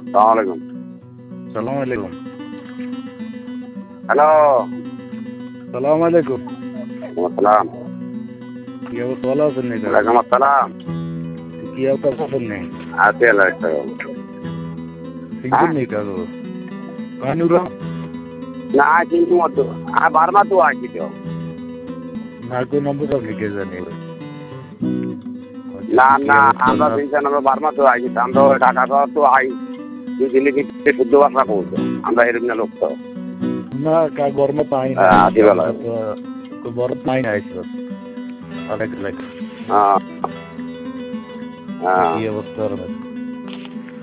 সালামালাইকুম। সালাম আলাইকুম। হ্যালো। সালাম আলাইকুম। আসসালাম। কি অবস্থা, ভালো আছেন নি? ওয়ালাইকুম আসসালাম। কি অবস্থা আছেন নি? আছি আল্লাহ সিংকুন নি কাগো কানুরা না কিন্তু মতো বারমা তো আছি তো না কোন নম্বর লিখে জানি। না না আমরা চিন্তা আমরা বারমা তো আছি আমরা ঢাকা শহর তো আই তুই দিল্লি থেকে শুদ্ধ ভাষা বলতো আমরা এরকম লোক তো না কা গরমে পাই না আছি ভালো তো বড় পাই না আইছো অনেক লাইক হ্যাঁ হ্যাঁ কি অবস্থা